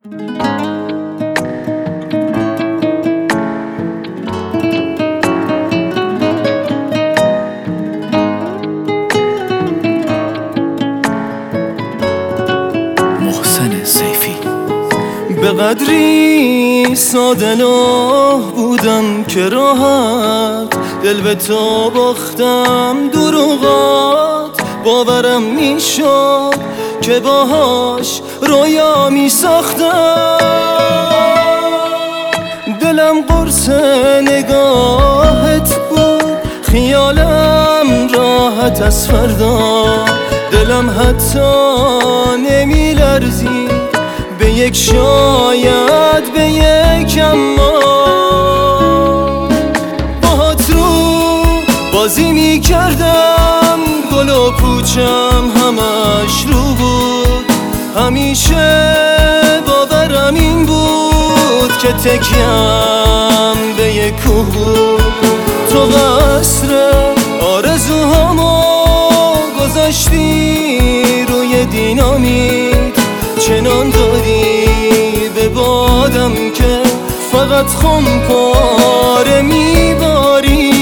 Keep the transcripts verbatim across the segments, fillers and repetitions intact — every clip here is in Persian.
به قدری ساده لوح بودم که راحت دل به تو باختم، دروغات باورم میشد که باهاش رویا میساختم. دلم قرص نگاهت بود، خیالم راحت از فردا. دلم حتی نمی لرزید به یک شاید، به یک اما. باهات رو بازی می کردم، گل و پوچم همش رو بود. همیشه باورم این بود که تکیم به یک کوه بود. تو قصر آرزوهامو گذاشتی روی دینامیت، چنان داری به بادم که فقط خم پاره میباری.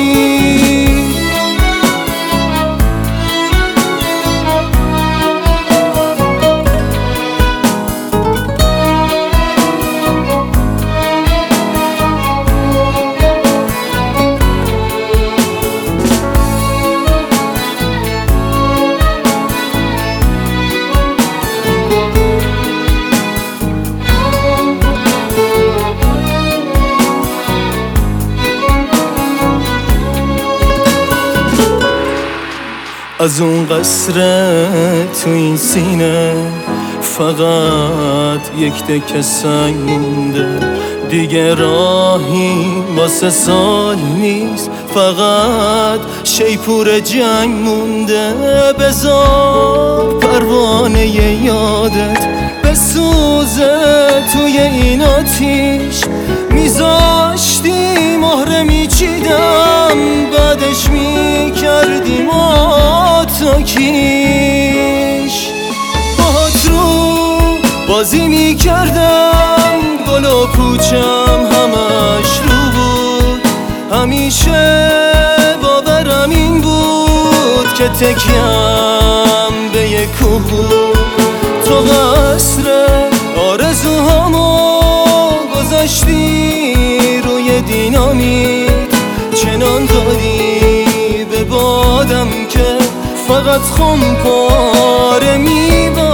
از اون قصر تو این سینه فقط یک دکه سنگ مونده. دیگه راهی واسه سال نیست، فقط شیپور جنگ مونده. بذار پروانه یادت بسوزه توی این آتیش. میذاشتی مهره میچیدم، بعدش میکردی ما تا کیش. باهات رو بازی میکردم، گل و پوچم همش رو بود. همیشه باورم این بود که تکیم به یک کوه بود. تو قصر آرزوهامو گذاشتی روی دینامیت، چنان داری به بادم که فقط خم پاره میباری.